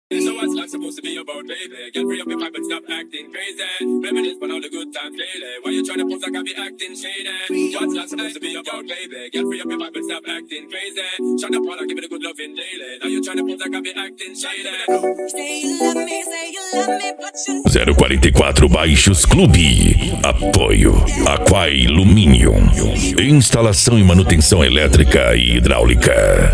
So what's life supposed to be about, baby? Get free up your vibe and stop acting crazy. Reminisce on all the good times daily. Why you tryna pose like I be acting shady? What's life supposed to be about, baby? Get free up your vibe and stop acting crazy. Shut up while I give it a good loving daily. Now you tryna pose like I be acting shady. Say you love me, but you 044 Baixos Clube. Apoio Aquai Luminium. Instalação e manutenção elétrica e hidráulica.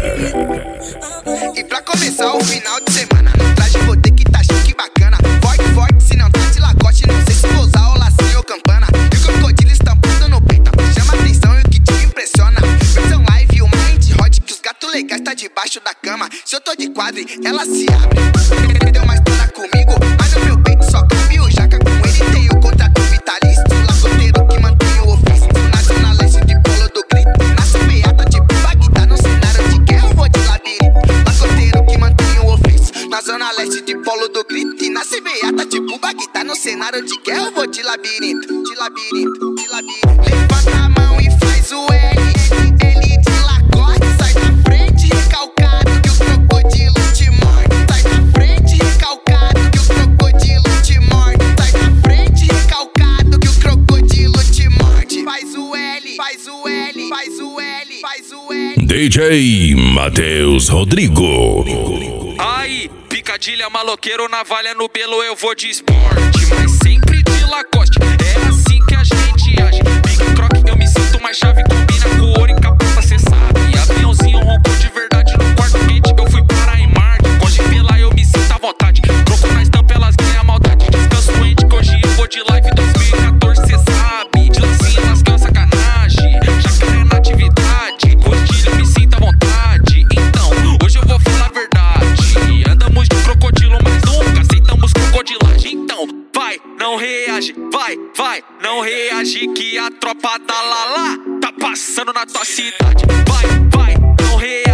E pra começar o final de semana, no traje vou ter que tá chique bacana. Forte, se não tá de lacoste, não sei se vou usar o lacinho ou campana. E o crocodilo estampado no peito, chama atenção e o que te impressiona. Versão live, o mind hot, que os gatos legais tá debaixo da cama. Se eu tô de quadre, ela se abre. Deu uma história comigo, mas no meu peito só cabe o jaca. Com ele tem o contrato vitalício, lacoteiro que mantém o ofício. Na zona leste de Polo do Grito, nasce beata de Bagdá no cenário de guerra, eu vou de labirinto. Lacoteiro que mantém o ofício. Na zona leste de Polo do Grito, e nasce beata tipo Bagdá no cenário de guerra, eu vou de labirinto. De labirinto, de labirinto. Levanta a mão e faz o L de lacoste. Sai da frente recalcado que o crocodilo te morde. Sai da frente recalcado que o crocodilo te morde. Sai da frente recalcado que o crocodilo te morde. Faz o L, faz o L, faz o L, faz o L. DJ Matheus Rodrigo. Aí, picadilha, maloqueiro, navalha no belo, eu vou de esporte, mas sempre de Lacoste. É assim que a gente age. Big Croc, eu me sinto mais chave. Combina com ouro e capota, cê sabe. Aviãozinho roncou de verdade no quarto quente. Eu fui para em Marte. Hoje pela eu me sinto à vontade. Troco na estampa, elas ganham a maldade. Descanso doente que hoje eu vou de live 2014, cê sabe. De lancinha, elas ganham sacanagem. Jacaré na atividade. Rodilha, eu me sinto à vontade. Então, hoje eu vou falar a verdade. Andamos de crocodilo, mas nunca aceitamos crocodilagem. Então, vai, não reage, vai, não reage que a tropa da Lala tá passando na tua cidade. Vai, não reage.